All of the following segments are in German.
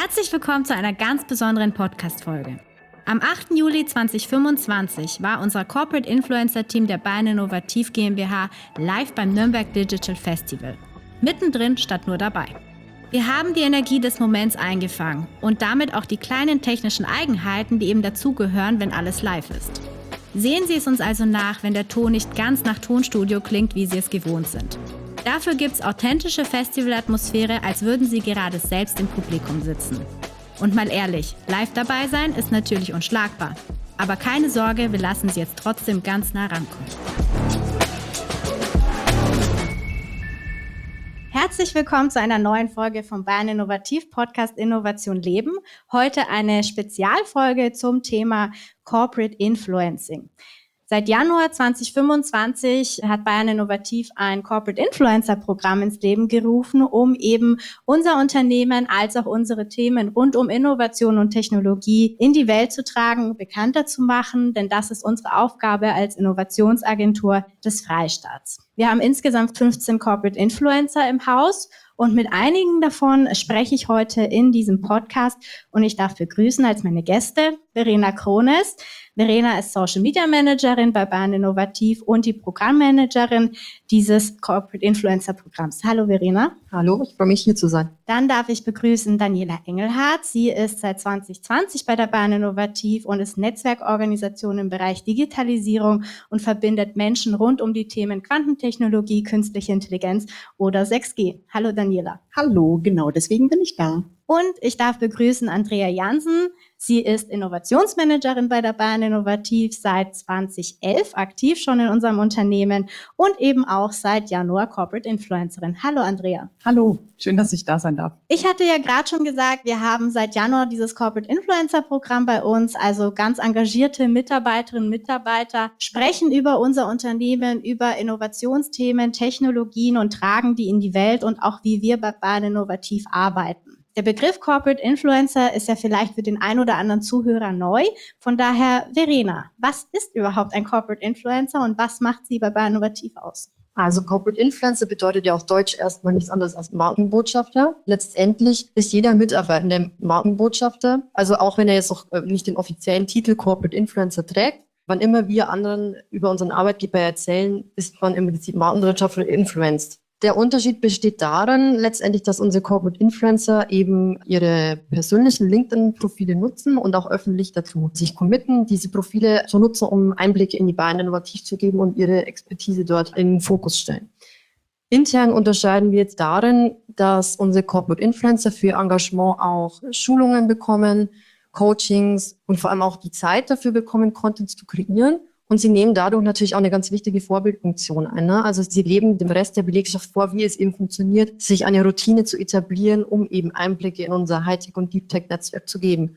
Herzlich willkommen zu einer ganz besonderen Podcast-Folge. Am 8. Juli 2025 war unser Corporate Influencer Team der Bayern Innovativ GmbH live beim Nürnberg Digital Festival. Mittendrin statt nur dabei. Wir haben die Energie des Moments eingefangen und damit auch die kleinen technischen Eigenheiten, die eben dazugehören, wenn alles live ist. Sehen Sie es uns also nach, wenn der Ton nicht ganz nach Tonstudio klingt, wie Sie es gewohnt sind. Dafür gibt's authentische Festivalatmosphäre, als würden Sie gerade selbst im Publikum sitzen. Und mal ehrlich, live dabei sein ist natürlich unschlagbar. Aber keine Sorge, wir lassen Sie jetzt trotzdem ganz nah rankommen. Herzlich willkommen zu einer neuen Folge vom Bayern Innovativ Podcast Innovation Leben. Heute eine Spezialfolge zum Thema Corporate Influencing. Seit Januar 2025 hat Bayern Innovativ ein Corporate Influencer Programm ins Leben gerufen, um eben unser Unternehmen als auch unsere Themen rund um Innovation und Technologie in die Welt zu tragen, bekannter zu machen, denn das ist unsere Aufgabe als Innovationsagentur des Freistaats. Wir haben insgesamt 15 Corporate Influencer im Haus und mit einigen davon spreche ich heute in diesem Podcast und ich darf begrüßen als meine Gäste Verena Krones. Verena ist Social Media Managerin bei Bayern Innovativ und die Programmmanagerin dieses Corporate Influencer Programms. Hallo Verena. Hallo, ich freue mich hier zu sein. Dann darf ich begrüßen Daniela Engelhardt. Sie ist seit 2020 bei der Bayern Innovativ und ist Netzwerkorganisation im Bereich Digitalisierung und verbindet Menschen rund um die Themen Quantentechnologie, künstliche Intelligenz oder 6G. Hallo Daniela. Hallo, genau, deswegen bin ich da. Und ich darf begrüßen Andrea Jansen. Sie ist Innovationsmanagerin bei der Bayern Innovativ, seit 2011 aktiv schon in unserem Unternehmen und eben auch seit Januar Corporate Influencerin. Hallo Andrea. Hallo, schön, dass ich da sein darf. Ich hatte ja gerade schon gesagt, wir haben seit Januar dieses Corporate Influencer Programm bei uns, also ganz engagierte Mitarbeiterinnen und Mitarbeiter sprechen über unser Unternehmen, über Innovationsthemen, Technologien und tragen die in die Welt und auch wie wir bei Bayern Innovativ arbeiten. Der Begriff Corporate Influencer ist ja vielleicht für den einen oder anderen Zuhörer neu. Von daher, Verena, was ist überhaupt ein Corporate Influencer und was macht sie bei Bayern Innovativ aus? Also Corporate Influencer bedeutet ja auf Deutsch erstmal nichts anderes als Markenbotschafter. Letztendlich ist jeder Mitarbeitende Markenbotschafter. Also auch wenn er jetzt noch nicht den offiziellen Titel Corporate Influencer trägt, wann immer wir anderen über unseren Arbeitgeber erzählen, ist man im Prinzip Markenbotschafter influenced. Der Unterschied besteht darin, letztendlich, dass unsere Corporate Influencer eben ihre persönlichen LinkedIn-Profile nutzen und auch öffentlich dazu sich committen, diese Profile zu nutzen, um Einblicke in die Bayern Innovativ zu geben und ihre Expertise dort in den Fokus stellen. Intern unterscheiden wir jetzt darin, dass unsere Corporate Influencer für ihr Engagement auch Schulungen bekommen, Coachings und vor allem auch die Zeit dafür bekommen, Content zu kreieren. Und sie nehmen dadurch natürlich auch eine ganz wichtige Vorbildfunktion ein. Ne? Also sie leben dem Rest der Belegschaft vor, wie es eben funktioniert, sich eine Routine zu etablieren, um eben Einblicke in unser Hightech- und Deep-Tech-Netzwerk zu geben.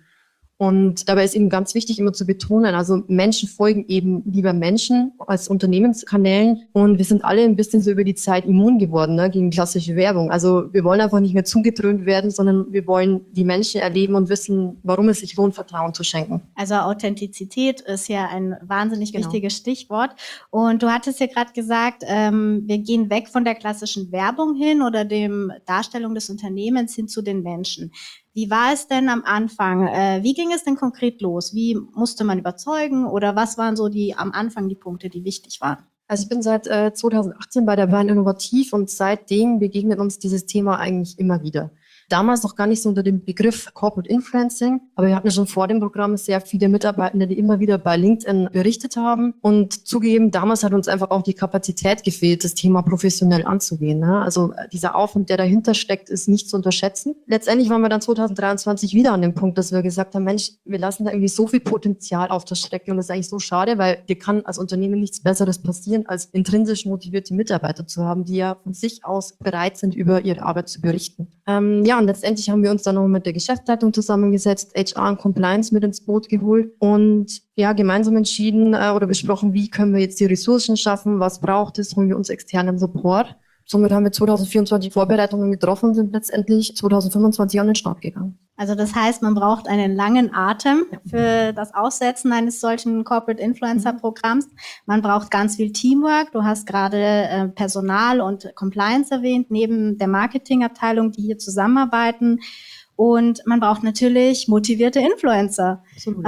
Und dabei ist eben ganz wichtig, immer zu betonen, also Menschen folgen eben lieber Menschen als Unternehmenskanälen. Und wir sind alle ein bisschen so über die Zeit immun geworden, ne, gegen klassische Werbung. Also wir wollen einfach nicht mehr zugedröhnt werden, sondern wir wollen die Menschen erleben und wissen, warum es sich lohnt, Vertrauen zu schenken. Also Authentizität ist ja ein wahnsinnig wichtiges Stichwort. Und du hattest ja gerade gesagt, wir gehen weg von der klassischen Werbung hin oder dem Darstellung des Unternehmens hin zu den Menschen. Wie war es denn am Anfang? Wie ging es denn konkret los? Wie musste man überzeugen oder was waren so am Anfang die Punkte, die wichtig waren? Also ich bin seit 2018 bei der Bayern Innovativ und seitdem begegnet uns dieses Thema eigentlich immer wieder. Damals noch gar nicht so unter dem Begriff Corporate Influencing, aber wir hatten schon vor dem Programm sehr viele Mitarbeitende, die immer wieder bei LinkedIn berichtet haben. Und zugegeben, damals hat uns einfach auch die Kapazität gefehlt, das Thema professionell anzugehen. Ne? Also dieser Aufwand, der dahinter steckt, ist nicht zu unterschätzen. Letztendlich waren wir dann 2023 wieder an dem Punkt, dass wir gesagt haben, Mensch, wir lassen da irgendwie so viel Potenzial auf der Strecke und das ist eigentlich so schade, weil dir kann als Unternehmen nichts Besseres passieren, als intrinsisch motivierte Mitarbeiter zu haben, die ja von sich aus bereit sind, über ihre Arbeit zu berichten. Und letztendlich haben wir uns dann noch mit der Geschäftsleitung zusammengesetzt, HR und Compliance mit ins Boot geholt und ja, gemeinsam entschieden oder besprochen, wie können wir jetzt die Ressourcen schaffen, was braucht es, holen wir uns externen Support. Somit haben wir 2024 Vorbereitungen getroffen und sind letztendlich 2025 an den Start gegangen. Also das heißt, man braucht einen langen Atem für das Aussetzen eines solchen Corporate Influencer Programms. Man braucht ganz viel Teamwork. Du hast gerade Personal und Compliance erwähnt, neben der Marketingabteilung, die hier zusammenarbeiten. Und man braucht natürlich motivierte Influencer.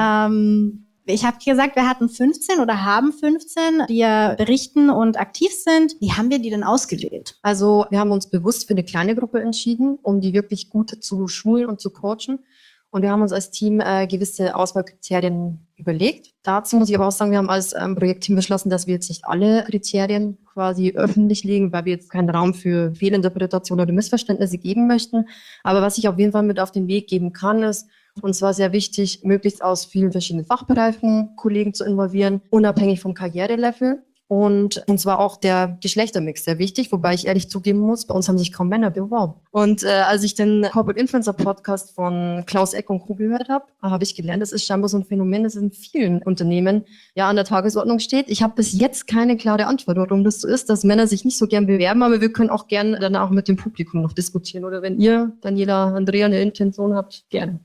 Ich habe gesagt, wir hatten 15 oder haben 15, die ja berichten und aktiv sind. Wie haben wir die denn ausgewählt? Also wir haben uns bewusst für eine kleine Gruppe entschieden, um die wirklich gut zu schulen und zu coachen. Und wir haben uns als Team gewisse Auswahlkriterien überlegt. Dazu muss ich aber auch sagen, wir haben als Projektteam beschlossen, dass wir jetzt nicht alle Kriterien quasi öffentlich legen, weil wir jetzt keinen Raum für Fehlinterpretation oder Missverständnisse geben möchten. Aber was ich auf jeden Fall mit auf den Weg geben kann, ist, und zwar sehr wichtig, möglichst aus vielen verschiedenen Fachbereichen Kollegen zu involvieren, unabhängig vom Karrierelevel. Und zwar auch der Geschlechtermix sehr wichtig, wobei ich ehrlich zugeben muss, bei uns haben sich kaum Männer beworben. Und als ich den Corporate Influencer Podcast von Klaus Eck und Co. gehört habe, habe ich gelernt, das ist scheinbar so ein Phänomen, das in vielen Unternehmen ja an der Tagesordnung steht. Ich habe bis jetzt keine klare Antwort, warum das so ist, dass Männer sich nicht so gern bewerben, aber wir können auch gern danach mit dem Publikum noch diskutieren. Oder wenn ihr, Daniela, Andrea, eine Intention habt, gerne.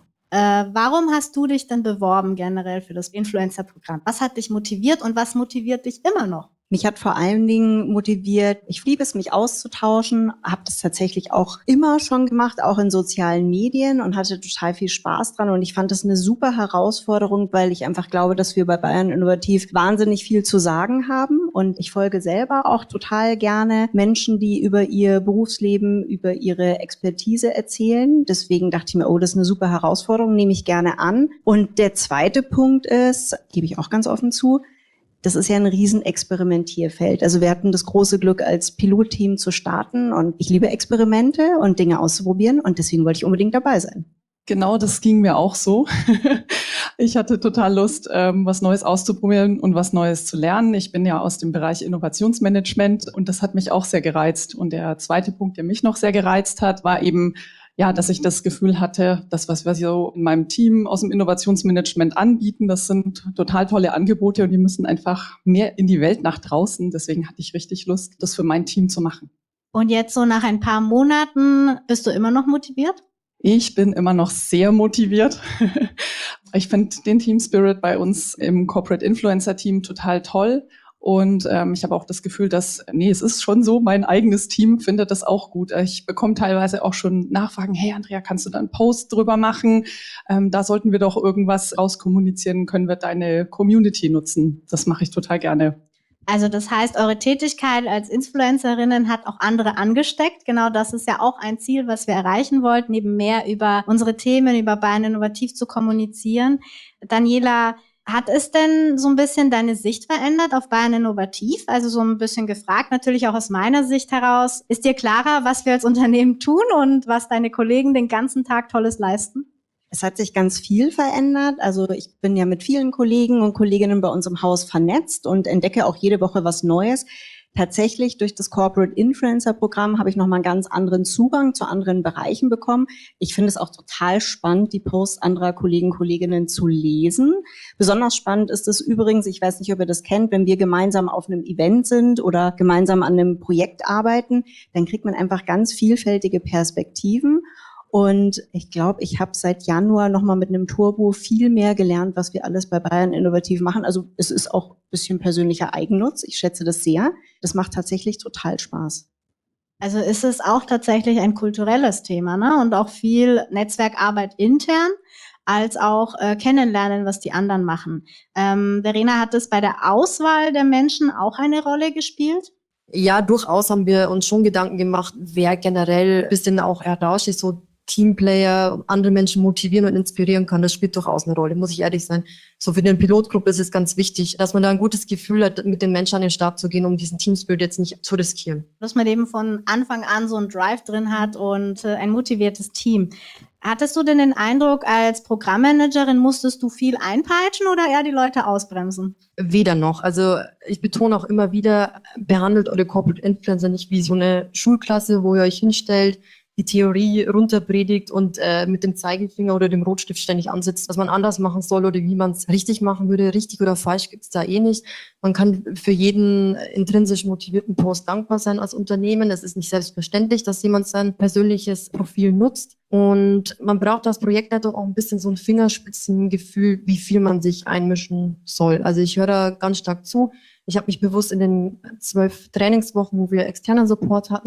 Warum hast du dich denn beworben generell für das Influencer-Programm? Was hat dich motiviert und was motiviert dich immer noch? Mich hat vor allen Dingen motiviert, ich liebe es, mich auszutauschen, habe das tatsächlich auch immer schon gemacht, auch in sozialen Medien und hatte total viel Spaß dran. Und ich fand das eine super Herausforderung, weil ich einfach glaube, dass wir bei Bayern Innovativ wahnsinnig viel zu sagen haben. Und ich folge selber auch total gerne Menschen, die über ihr Berufsleben, über ihre Expertise erzählen. Deswegen dachte ich mir, oh, das ist eine super Herausforderung, nehme ich gerne an. Und der zweite Punkt ist, gebe ich auch ganz offen zu, das ist ja ein Riesenexperimentierfeld. Also wir hatten das große Glück, als Pilotteam zu starten und ich liebe Experimente und Dinge auszuprobieren und deswegen wollte ich unbedingt dabei sein. Genau, das ging mir auch so. Ich hatte total Lust, was Neues auszuprobieren und was Neues zu lernen. Ich bin ja aus dem Bereich Innovationsmanagement und das hat mich auch sehr gereizt. Und der zweite Punkt, der mich noch sehr gereizt hat, war eben, ja, dass ich das Gefühl hatte, das, was wir so in meinem Team aus dem Innovationsmanagement anbieten, das sind total tolle Angebote und die müssen einfach mehr in die Welt nach draußen. Deswegen hatte ich richtig Lust, das für mein Team zu machen. Und jetzt so nach ein paar Monaten, bist du immer noch motiviert? Ich bin immer noch sehr motiviert. Ich finde den Team Spirit bei uns im Corporate Influencer Team total toll. Und ich habe auch das Gefühl, dass, es ist schon so, mein eigenes Team findet das auch gut. Ich bekomme teilweise auch schon Nachfragen, hey Andrea, kannst du da einen Post drüber machen? Da sollten wir doch irgendwas rauskommunizieren, können wir deine Community nutzen. Das mache ich total gerne. Also das heißt, eure Tätigkeit als Influencerinnen hat auch andere angesteckt. Genau das ist ja auch ein Ziel, was wir erreichen wollten, eben mehr über unsere Themen, über Bayern Innovativ zu kommunizieren. Daniela, hat es denn so ein bisschen deine Sicht verändert auf Bayern Innovativ? Also so ein bisschen gefragt, natürlich auch aus meiner Sicht heraus. Ist dir klarer, was wir als Unternehmen tun und was deine Kollegen den ganzen Tag Tolles leisten? Es hat sich ganz viel verändert. Also ich bin ja mit vielen Kollegen und Kolleginnen bei uns im Haus vernetzt und entdecke auch jede Woche was Neues. Tatsächlich durch das Corporate Influencer Programm habe ich nochmal einen ganz anderen Zugang zu anderen Bereichen bekommen. Ich finde es auch total spannend, die Posts anderer Kollegen, Kolleginnen zu lesen. Besonders spannend ist es übrigens, ich weiß nicht, ob ihr das kennt, wenn wir gemeinsam auf einem Event sind oder gemeinsam an einem Projekt arbeiten, dann kriegt man einfach ganz vielfältige Perspektiven. Und ich glaube, ich habe seit Januar nochmal mit einem Turbo viel mehr gelernt, was wir alles bei Bayern Innovativ machen. Also es ist auch ein bisschen persönlicher Eigennutz. Ich schätze das sehr. Das macht tatsächlich total Spaß. Also ist es auch tatsächlich ein kulturelles Thema, ne? Und auch viel Netzwerkarbeit intern, als auch kennenlernen, was die anderen machen. Verena, hat es bei der Auswahl der Menschen auch eine Rolle gespielt? Ja, durchaus haben wir uns schon Gedanken gemacht, wer generell ein bisschen auch heraussticht, so Teamplayer, andere Menschen motivieren und inspirieren kann. Das spielt durchaus eine Rolle, muss ich ehrlich sein. So für den Pilotgruppe ist es ganz wichtig, dass man da ein gutes Gefühl hat, mit den Menschen an den Start zu gehen, um diesen Teamspirit jetzt nicht zu riskieren. Dass man eben von Anfang an so einen Drive drin hat und ein motiviertes Team. Hattest du denn den Eindruck, als Programmmanagerin musstest du viel einpeitschen oder eher die Leute ausbremsen? Weder noch. Also ich betone auch immer wieder, behandelt eure Corporate Influencer nicht wie so eine Schulklasse, wo ihr euch hinstellt, die Theorie runterpredigt und mit dem Zeigefinger oder dem Rotstift ständig ansetzt, was man anders machen soll oder wie man es richtig machen würde. Richtig oder falsch gibt's da eh nicht. Man kann für jeden intrinsisch motivierten Post dankbar sein als Unternehmen. Es ist nicht selbstverständlich, dass jemand sein persönliches Profil nutzt. Und man braucht als Projektleiter auch ein bisschen so ein Fingerspitzengefühl, wie viel man sich einmischen soll. Also ich höre da ganz stark zu. Ich habe mich bewusst in den 12 Trainingswochen, wo wir externen Support hatten,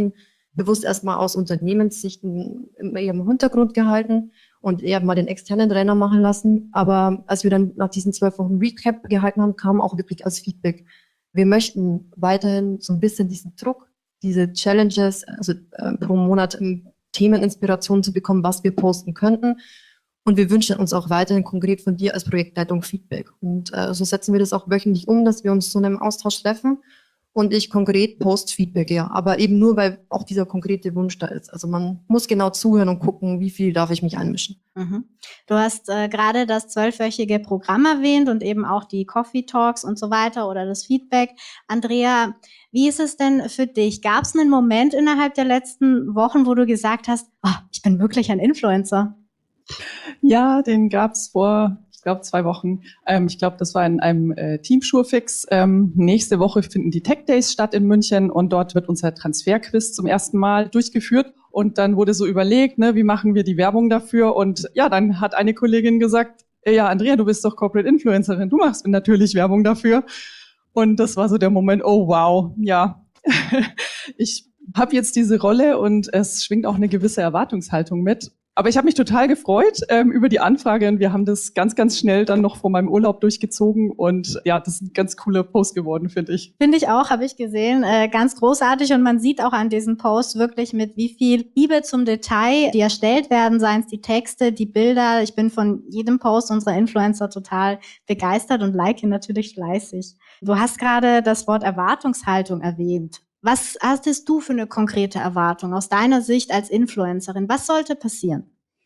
bewusst erstmal aus Unternehmenssicht eher im Hintergrund gehalten und eher mal den externen Trainer machen lassen. Aber als wir dann nach diesen 12 Wochen Recap gehalten haben, kam auch wirklich als Feedback: Wir möchten weiterhin so ein bisschen diesen Druck, diese Challenges, also pro Monat Themeninspirationen zu bekommen, was wir posten könnten. Und wir wünschen uns auch weiterhin konkret von dir als Projektleitung Feedback. Und so setzen wir das auch wöchentlich um, dass wir uns zu einem Austausch treffen und ich konkret Post-Feedback, ja. Aber eben nur, weil auch dieser konkrete Wunsch da ist. Also man muss genau zuhören und gucken, wie viel darf ich mich einmischen. Mhm. Du hast gerade das 12-wöchige Programm erwähnt und eben auch die Coffee Talks und so weiter oder das Feedback. Andrea, wie ist es denn für dich? Gab es einen Moment innerhalb der letzten Wochen, wo du gesagt hast, ich bin wirklich ein Influencer? Ja, den gab's vor, ich glaube, 2 Wochen. Ich glaube, das war in einem Teamschurfix. Nächste Woche finden die Tech Days statt in München und dort wird unser Transferquiz zum ersten Mal durchgeführt. Und dann wurde so überlegt, ne, wie machen wir die Werbung dafür? Und ja, dann hat eine Kollegin gesagt, ja, Andrea, du bist doch Corporate Influencerin, du machst natürlich Werbung dafür. Und das war so der Moment, oh wow, ja, ich habe jetzt diese Rolle und es schwingt auch eine gewisse Erwartungshaltung mit. Aber ich habe mich total gefreut über die Anfrage und wir haben das ganz, ganz schnell dann noch vor meinem Urlaub durchgezogen und ja, das ist ein ganz cooler Post geworden, finde ich. Finde ich auch, habe ich gesehen, ganz großartig und man sieht auch an diesem Post wirklich mit wie viel Liebe zum Detail, die erstellt werden, seien es die Texte, die Bilder. Ich bin von jedem Post unserer Influencer total begeistert und like natürlich fleißig. Du hast gerade das Wort Erwartungshaltung erwähnt. Was hattest du für eine konkrete Erwartung aus deiner Sicht als Influencerin? Was sollte passieren?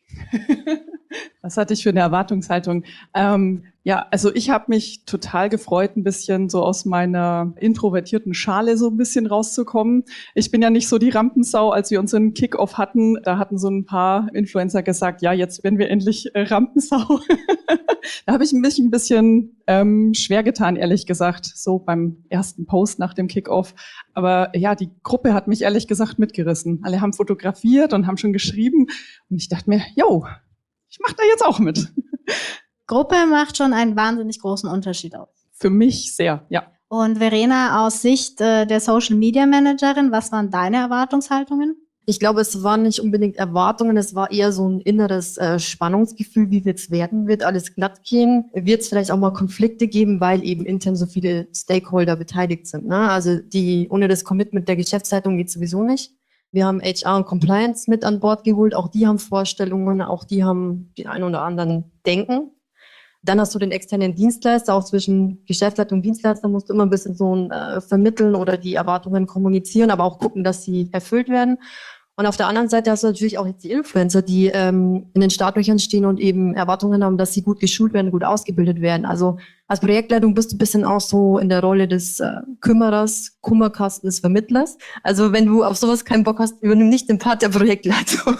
Was hatte ich für eine Erwartungshaltung? Ja, also ich habe mich total gefreut, ein bisschen so aus meiner introvertierten Schale so ein bisschen rauszukommen. Ich bin ja nicht so die Rampensau. Als wir unseren Kick-Off hatten, da hatten so ein paar Influencer gesagt, ja, jetzt werden wir endlich Rampensau. Da habe ich mich ein bisschen schwer getan, ehrlich gesagt, so beim ersten Post nach dem Kick-Off. Aber ja, die Gruppe hat mich ehrlich gesagt mitgerissen. Alle haben fotografiert und haben schon geschrieben. Und ich dachte mir, yo, ich mache da jetzt auch mit. Gruppe macht schon einen wahnsinnig großen Unterschied aus. Für mich sehr, ja. Und Verena, aus Sicht der Social Media Managerin, was waren deine Erwartungshaltungen? Ich glaube, es waren nicht unbedingt Erwartungen, es war eher so ein inneres Spannungsgefühl, wie wird's werden, wird alles glatt gehen, wird es vielleicht auch mal Konflikte geben, weil eben intern so viele Stakeholder beteiligt sind. Ne? Also ohne das Commitment der Geschäftsleitung geht sowieso nicht. Wir haben HR und Compliance mit an Bord geholt, auch die haben Vorstellungen, auch die haben die ein oder anderen Denken. Dann hast du den externen Dienstleister, auch zwischen Geschäftsleitung und Dienstleister musst du immer ein bisschen so vermitteln oder die Erwartungen kommunizieren, aber auch gucken, dass sie erfüllt werden. Und auf der anderen Seite hast du natürlich auch jetzt die Influencer, die in den Startlöchern stehen und eben Erwartungen haben, dass sie gut geschult werden, gut ausgebildet werden. Also als Projektleitung bist du ein bisschen auch so in der Rolle des Kümmerers, Kummerkasten des Vermittlers. Also wenn du auf sowas keinen Bock hast, übernimm nicht den Part der Projektleitung.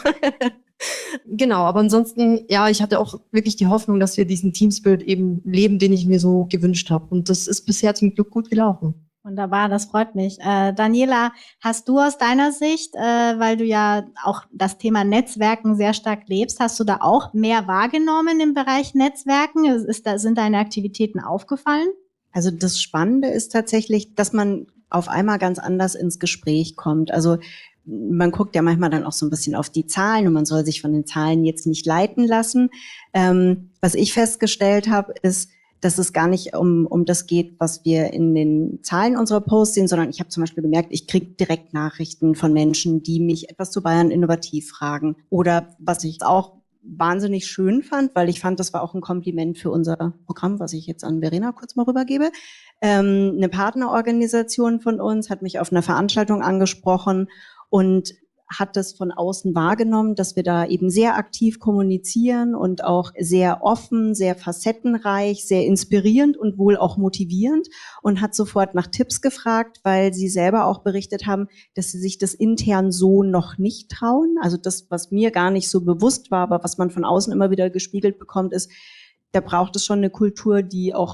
Genau, aber ansonsten, ja, ich hatte auch wirklich die Hoffnung, dass wir diesen Teamspirit eben leben, den ich mir so gewünscht habe. Und das ist bisher zum Glück gut gelaufen. Wunderbar, das freut mich. Daniela, hast du aus deiner Sicht, weil du ja auch das Thema Netzwerken sehr stark lebst, hast du da auch mehr wahrgenommen im Bereich Netzwerken? Sind deine Aktivitäten aufgefallen? Also das Spannende ist tatsächlich, dass man auf einmal ganz anders ins Gespräch kommt. Also man guckt ja manchmal dann auch so ein bisschen auf die Zahlen und man soll sich von den Zahlen jetzt nicht leiten lassen. Was ich festgestellt habe, ist, dass es gar nicht um das geht, was wir in den Zahlen unserer Posts sehen, sondern ich habe zum Beispiel gemerkt, ich kriege direkt Nachrichten von Menschen, die mich etwas zu Bayern Innovativ fragen. Oder was ich auch wahnsinnig schön fand, weil ich fand, das war auch ein Kompliment für unser Programm, was ich jetzt an Verena kurz mal rübergebe. Eine Partnerorganisation von uns hat mich auf einer Veranstaltung angesprochen und hat das von außen wahrgenommen, dass wir da eben sehr aktiv kommunizieren und auch sehr offen, sehr facettenreich, sehr inspirierend und wohl auch motivierend und hat sofort nach Tipps gefragt, weil sie selber auch berichtet haben, dass sie sich das intern so noch nicht trauen. Also das, was mir gar nicht so bewusst war, aber was man von außen immer wieder gespiegelt bekommt, ist, da braucht es schon eine Kultur, die auch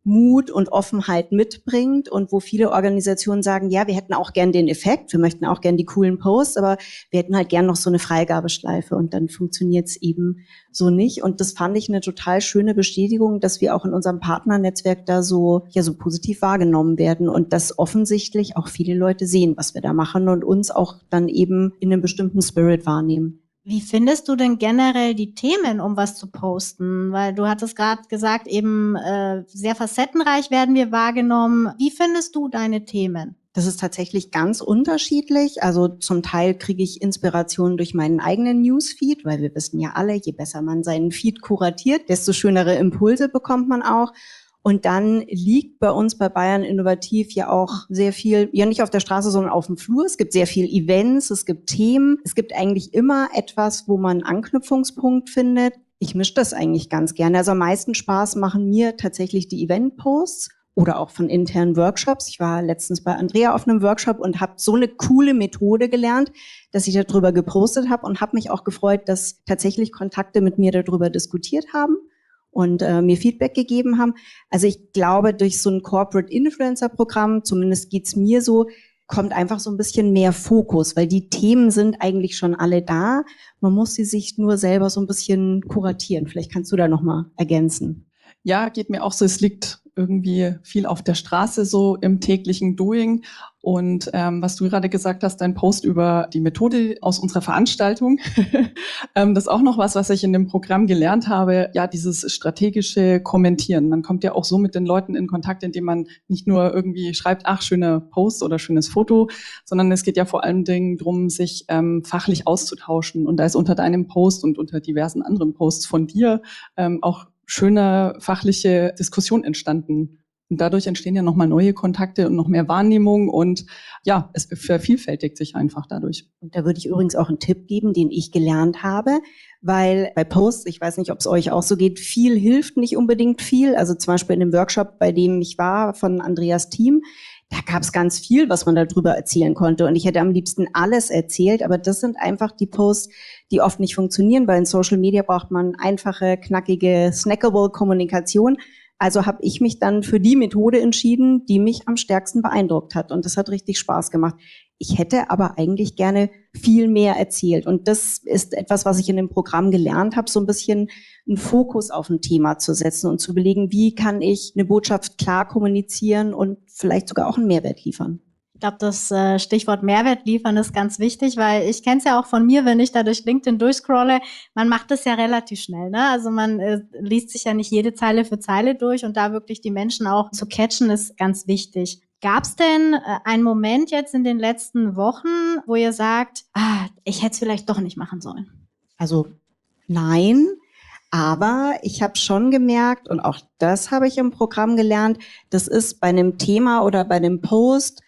Mut und Offenheit mitbringt und wo viele Organisationen sagen, ja, wir hätten auch gern den Effekt, wir möchten auch gern die coolen Posts, aber wir hätten halt gern noch so eine Freigabeschleife und dann funktioniert es eben so nicht. Und das fand ich eine total schöne Bestätigung, dass wir auch in unserem Partnernetzwerk da so positiv wahrgenommen werden und dass offensichtlich auch viele Leute sehen, was wir da machen und uns auch dann eben in einem bestimmten Spirit wahrnehmen. Wie findest du denn generell die Themen, um was zu posten? Weil du hattest gerade gesagt, eben sehr facettenreich werden wir wahrgenommen. Wie findest du deine Themen? Das ist tatsächlich ganz unterschiedlich. Also zum Teil kriege ich Inspiration durch meinen eigenen Newsfeed, weil wir wissen ja alle, je besser man seinen Feed kuratiert, desto schönere Impulse bekommt man auch. Und dann liegt bei uns bei Bayern Innovativ ja auch sehr viel, ja nicht auf der Straße, sondern auf dem Flur. Es gibt sehr viel Events, es gibt Themen. Es gibt eigentlich immer etwas, wo man einen Anknüpfungspunkt findet. Ich mische das eigentlich ganz gerne. Also am meisten Spaß machen mir tatsächlich die Event-Posts oder auch von internen Workshops. Ich war letztens bei Andrea auf einem Workshop und habe so eine coole Methode gelernt, dass ich darüber gepostet habe und habe mich auch gefreut, dass tatsächlich Kontakte mit mir darüber diskutiert haben und mir Feedback gegeben haben. Also ich glaube, durch so ein Corporate Influencer Programm, zumindest geht's mir so, kommt einfach so ein bisschen mehr Fokus, weil die Themen sind eigentlich schon alle da. Man muss sie sich nur selber so ein bisschen kuratieren. Vielleicht kannst du da nochmal ergänzen. Ja, geht mir auch so. Es liegt irgendwie viel auf der Straße so im täglichen Doing. Und was du gerade gesagt hast, dein Post über die Methode aus unserer Veranstaltung, das ist auch noch was ich in dem Programm gelernt habe. Ja, dieses strategische Kommentieren. Man kommt ja auch so mit den Leuten in Kontakt, indem man nicht nur irgendwie schreibt, ach, schöner Post oder schönes Foto, sondern es geht ja vor allen Dingen darum, sich fachlich auszutauschen. Und da ist unter deinem Post und unter diversen anderen Posts von dir auch schöne fachliche Diskussion entstanden. Und dadurch entstehen ja nochmal neue Kontakte und noch mehr Wahrnehmung und ja, es vervielfältigt sich einfach dadurch. Und da würde ich übrigens auch einen Tipp geben, den ich gelernt habe, weil bei Posts, ich weiß nicht, ob es euch auch so geht, viel hilft nicht unbedingt viel. Also zum Beispiel in dem Workshop, bei dem ich war, von Andreas Team, da gab es ganz viel, was man darüber erzählen konnte. Und ich hätte am liebsten alles erzählt, aber das sind einfach die Posts, die oft nicht funktionieren, weil in Social Media braucht man einfache, knackige, snackable Kommunikation. Also habe ich mich dann für die Methode entschieden, die mich am stärksten beeindruckt hat. Und das hat richtig Spaß gemacht. Ich hätte aber eigentlich gerne viel mehr erzählt. Und das ist etwas, was ich in dem Programm gelernt habe, so ein bisschen einen Fokus auf ein Thema zu setzen und zu überlegen, wie kann ich eine Botschaft klar kommunizieren und vielleicht sogar auch einen Mehrwert liefern. Ich glaube, das Stichwort Mehrwert liefern ist ganz wichtig, weil ich kenne es ja auch von mir, wenn ich da durch LinkedIn durchscrolle, man macht das ja relativ schnell, ne? Also man liest sich ja nicht jede Zeile für Zeile durch und da wirklich die Menschen auch zu catchen, ist ganz wichtig. Gab es denn einen Moment jetzt in den letzten Wochen, wo ihr sagt, ich hätte es vielleicht doch nicht machen sollen? Also nein, aber ich habe schon gemerkt, und auch das habe ich im Programm gelernt, das ist bei einem Thema oder bei einem Post,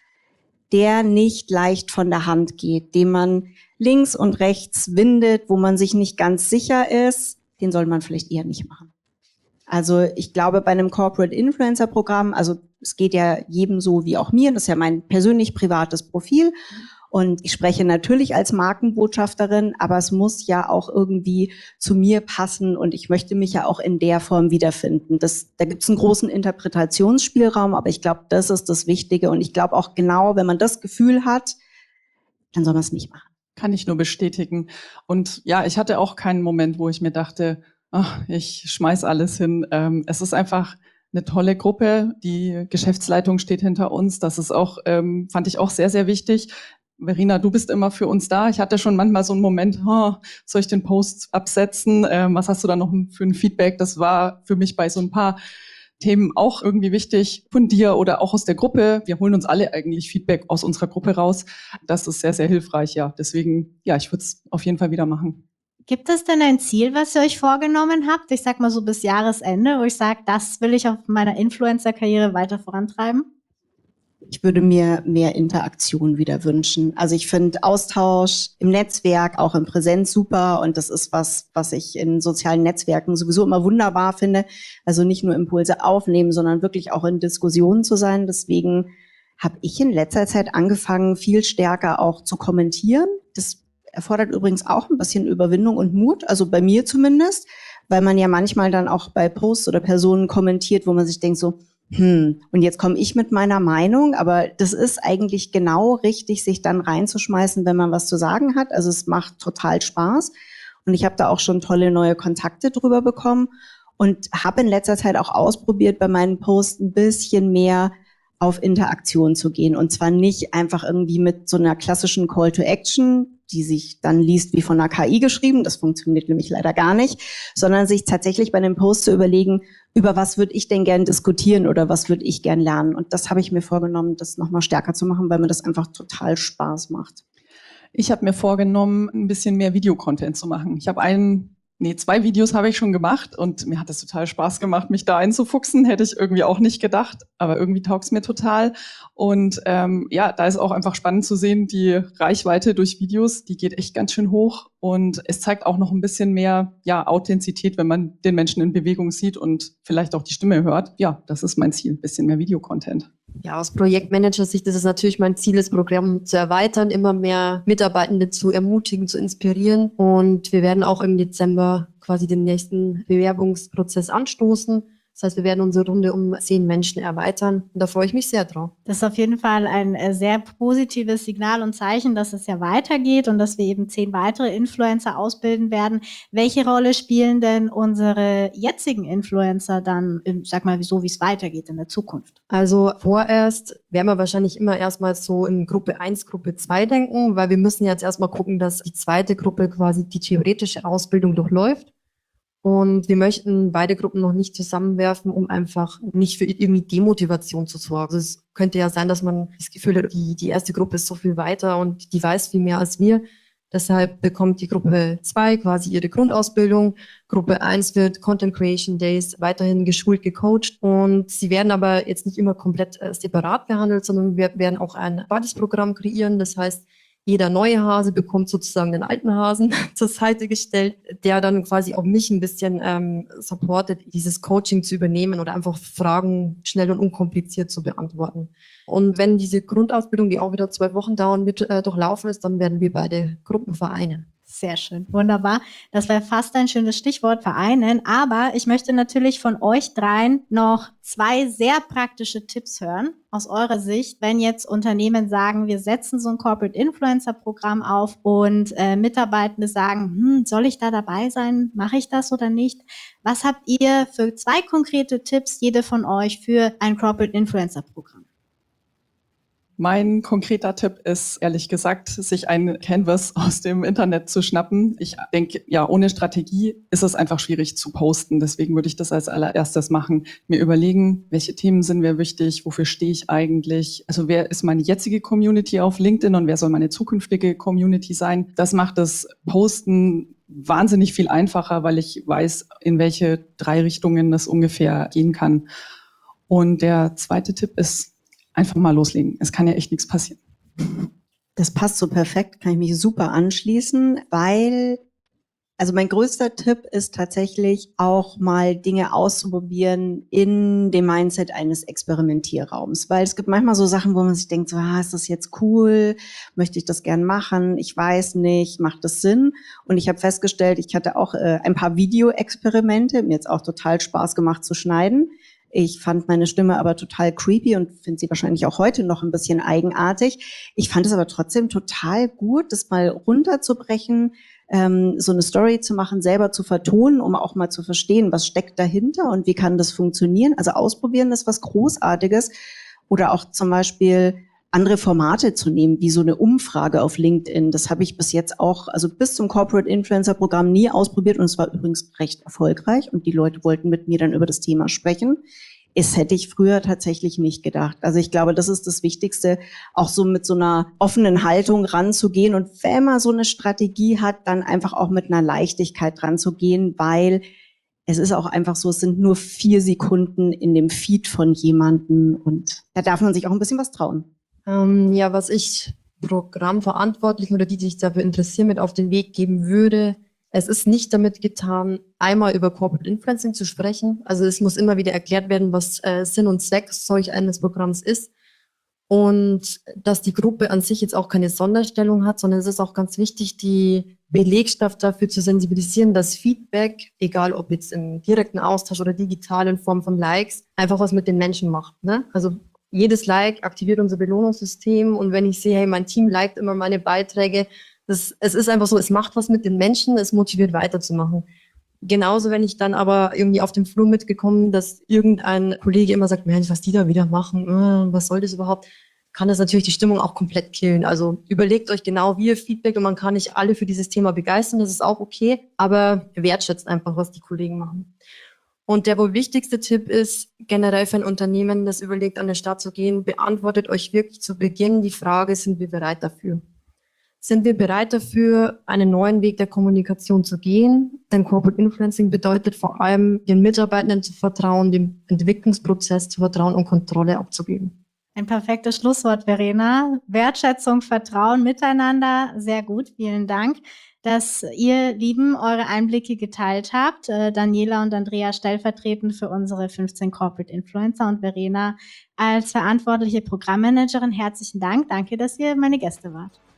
der nicht leicht von der Hand geht, den man links und rechts windet, wo man sich nicht ganz sicher ist, den soll man vielleicht eher nicht machen. Also ich glaube, bei einem Corporate Influencer Programm, also es geht ja jedem so wie auch mir, das ist ja mein persönlich privates Profil und ich spreche natürlich als Markenbotschafterin, aber es muss ja auch irgendwie zu mir passen und ich möchte mich ja auch in der Form wiederfinden. Da gibt es einen großen Interpretationsspielraum, aber ich glaube, das ist das Wichtige und ich glaube auch genau, wenn man das Gefühl hat, dann soll man es nicht machen. Kann ich nur bestätigen. Und ja, ich hatte auch keinen Moment, wo ich mir dachte, ach, ich schmeiß alles hin. Es ist einfach eine tolle Gruppe. Die Geschäftsleitung steht hinter uns. Das ist auch, fand ich auch sehr, sehr wichtig. Verena, du bist immer für uns da. Ich hatte schon manchmal so einen Moment, soll ich den Post absetzen? Was hast du da noch für ein Feedback? Das war für mich bei so ein paar Themen auch irgendwie wichtig von dir oder auch aus der Gruppe. Wir holen uns alle eigentlich Feedback aus unserer Gruppe raus. Das ist sehr, sehr hilfreich, ja. Deswegen, ja, ich würde es auf jeden Fall wieder machen. Gibt es denn ein Ziel, was ihr euch vorgenommen habt? Ich sag mal so bis Jahresende, wo ich sage, das will ich auf meiner Influencer-Karriere weiter vorantreiben? Ich würde mir mehr Interaktion wieder wünschen. Also ich finde Austausch im Netzwerk, auch in Präsenz super und das ist was ich in sozialen Netzwerken sowieso immer wunderbar finde. Also nicht nur Impulse aufnehmen, sondern wirklich auch in Diskussionen zu sein. Deswegen habe ich in letzter Zeit angefangen, viel stärker auch zu kommentieren. Das erfordert übrigens auch ein bisschen Überwindung und Mut, also bei mir zumindest, weil man ja manchmal dann auch bei Posts oder Personen kommentiert, wo man sich denkt so, Und jetzt komme ich mit meiner Meinung, aber das ist eigentlich genau richtig, sich dann reinzuschmeißen, wenn man was zu sagen hat. Also es macht total Spaß und ich habe da auch schon tolle neue Kontakte drüber bekommen und habe in letzter Zeit auch ausprobiert, bei meinen Posts ein bisschen mehr auf Interaktion zu gehen und zwar nicht einfach irgendwie mit so einer klassischen Call to Action, die sich dann liest wie von einer KI geschrieben, das funktioniert nämlich leider gar nicht, sondern sich tatsächlich bei einem Post zu überlegen, über was würde ich denn gern diskutieren oder was würde ich gern lernen. Und das habe ich mir vorgenommen, das nochmal stärker zu machen, weil mir das einfach total Spaß macht. Ich habe mir vorgenommen, ein bisschen mehr Videocontent zu machen. Ich habe 2 Videos habe ich schon gemacht und mir hat es total Spaß gemacht, mich da einzufuchsen. Hätte ich irgendwie auch nicht gedacht, aber irgendwie taugt's mir total. Und da ist auch einfach spannend zu sehen, die Reichweite durch Videos, die geht echt ganz schön hoch. Und es zeigt auch noch ein bisschen mehr Authentizität, wenn man den Menschen in Bewegung sieht und vielleicht auch die Stimme hört. Ja, das ist mein Ziel, ein bisschen mehr Videocontent. Ja, aus Projektmanager-Sicht ist es natürlich mein Ziel, das Programm zu erweitern, immer mehr Mitarbeitende zu ermutigen, zu inspirieren. Und wir werden auch im Dezember quasi den nächsten Bewerbungsprozess anstoßen. Das heißt, wir werden unsere Runde um 10 Menschen erweitern. Und da freue ich mich sehr drauf. Das ist auf jeden Fall ein sehr positives Signal und Zeichen, dass es ja weitergeht und dass wir eben 10 weitere Influencer ausbilden werden. Welche Rolle spielen denn unsere jetzigen Influencer dann, sag mal, so wie es weitergeht in der Zukunft? Also vorerst werden wir wahrscheinlich immer erstmal so in Gruppe 1, Gruppe 2 denken, weil wir müssen jetzt erstmal gucken, dass die zweite Gruppe quasi die theoretische Ausbildung durchläuft. Und wir möchten beide Gruppen noch nicht zusammenwerfen, um einfach nicht für irgendwie Demotivation zu sorgen. Also es könnte ja sein, dass man das Gefühl hat, die erste Gruppe ist so viel weiter und die weiß viel mehr als wir. Deshalb bekommt die Gruppe 2 quasi ihre Grundausbildung. Gruppe 1 wird Content Creation Days weiterhin geschult, gecoacht. Und sie werden aber jetzt nicht immer komplett separat behandelt, sondern wir werden auch ein Basisprogramm kreieren. Das heißt, jeder neue Hase bekommt sozusagen den alten Hasen zur Seite gestellt, der dann quasi auch mich ein bisschen supportet, dieses Coaching zu übernehmen oder einfach Fragen schnell und unkompliziert zu beantworten. Und wenn diese Grundausbildung, die auch wieder 12 Wochen dauern wird, durchlaufen ist, dann werden wir beide Gruppen vereinen. Sehr schön, wunderbar. Das wäre fast ein schönes Stichwort, vereinen. Aber ich möchte natürlich von euch dreien noch 2 sehr praktische Tipps hören aus eurer Sicht, wenn jetzt Unternehmen sagen, wir setzen so ein Corporate Influencer Programm auf und Mitarbeitende sagen, soll ich da dabei sein? Mache ich das oder nicht? Was habt ihr für 2 konkrete Tipps, jede von euch, für ein Corporate Influencer Programm? Mein konkreter Tipp ist, ehrlich gesagt, sich ein Canvas aus dem Internet zu schnappen. Ich denke, ohne Strategie ist es einfach schwierig zu posten. Deswegen würde ich das als allererstes machen. Mir überlegen, welche Themen sind mir wichtig, wofür stehe ich eigentlich? Also wer ist meine jetzige Community auf LinkedIn und wer soll meine zukünftige Community sein? Das macht das Posten wahnsinnig viel einfacher, weil ich weiß, in welche 3 Richtungen das ungefähr gehen kann. Und der zweite Tipp ist, einfach mal loslegen. Es kann ja echt nichts passieren. Das passt so perfekt, kann ich mich super anschließen, weil, also mein größter Tipp ist tatsächlich auch mal Dinge auszuprobieren in dem Mindset eines Experimentierraums, weil es gibt manchmal so Sachen, wo man sich denkt, so, ist das jetzt cool? Möchte ich das gern machen? Ich weiß nicht, macht das Sinn? Und ich habe festgestellt, ich hatte auch ein paar Video-Experimente, mir jetzt auch total Spaß gemacht zu schneiden. Ich fand meine Stimme aber total creepy und finde sie wahrscheinlich auch heute noch ein bisschen eigenartig. Ich fand es aber trotzdem total gut, das mal runterzubrechen, so eine Story zu machen, selber zu vertonen, um auch mal zu verstehen, was steckt dahinter und wie kann das funktionieren. Also ausprobieren ist was Großartiges. Oder auch zum Beispiel andere Formate zu nehmen, wie so eine Umfrage auf LinkedIn. Das habe ich bis jetzt auch, also bis zum Corporate Influencer Programm nie ausprobiert und es war übrigens recht erfolgreich und die Leute wollten mit mir dann über das Thema sprechen. Das hätte ich früher tatsächlich nicht gedacht. Also ich glaube, das ist das Wichtigste, auch so mit so einer offenen Haltung ranzugehen und wenn man so eine Strategie hat, dann einfach auch mit einer Leichtigkeit ranzugehen, weil es ist auch einfach so, es sind nur 4 Sekunden in dem Feed von jemandem und da darf man sich auch ein bisschen was trauen. Was ich Programmverantwortlichen oder die sich dafür interessieren, mit auf den Weg geben würde, es ist nicht damit getan, einmal über Corporate Influencing zu sprechen. Also es muss immer wieder erklärt werden, was Sinn und Zweck solch eines Programms ist. und dass die Gruppe an sich jetzt auch keine Sonderstellung hat, sondern es ist auch ganz wichtig, die Belegschaft dafür zu sensibilisieren, dass Feedback, egal ob jetzt im direkten Austausch oder digital in Form von Likes, einfach was mit den Menschen macht. Ne? Also jedes Like aktiviert unser Belohnungssystem und wenn ich sehe, hey, mein Team liked immer meine Beiträge, es ist einfach so, es macht was mit den Menschen, es motiviert weiterzumachen. Genauso, wenn ich dann aber irgendwie auf dem Flur mitgekommen, dass irgendein Kollege immer sagt, Mensch, was die da wieder machen, was soll das überhaupt? Kann das natürlich die Stimmung auch komplett killen. Also überlegt euch genau, wie ihr Feedback und man kann nicht alle für dieses Thema begeistern, das ist auch okay, aber wertschätzt einfach, was die Kollegen machen. Und der wohl wichtigste Tipp ist, generell für ein Unternehmen, das überlegt, an den Start zu gehen, beantwortet euch wirklich zu Beginn die Frage, sind wir bereit dafür? Sind wir bereit dafür, einen neuen Weg der Kommunikation zu gehen? Denn Corporate Influencing bedeutet vor allem, den Mitarbeitenden zu vertrauen, dem Entwicklungsprozess zu vertrauen und Kontrolle abzugeben. Ein perfektes Schlusswort, Verena. Wertschätzung, Vertrauen miteinander. Sehr gut. Vielen Dank, dass ihr Lieben eure Einblicke geteilt habt. Daniela und Andrea stellvertretend für unsere 15 Corporate Influencer und Verena als verantwortliche Programmmanagerin. Herzlichen Dank. Danke, dass ihr meine Gäste wart.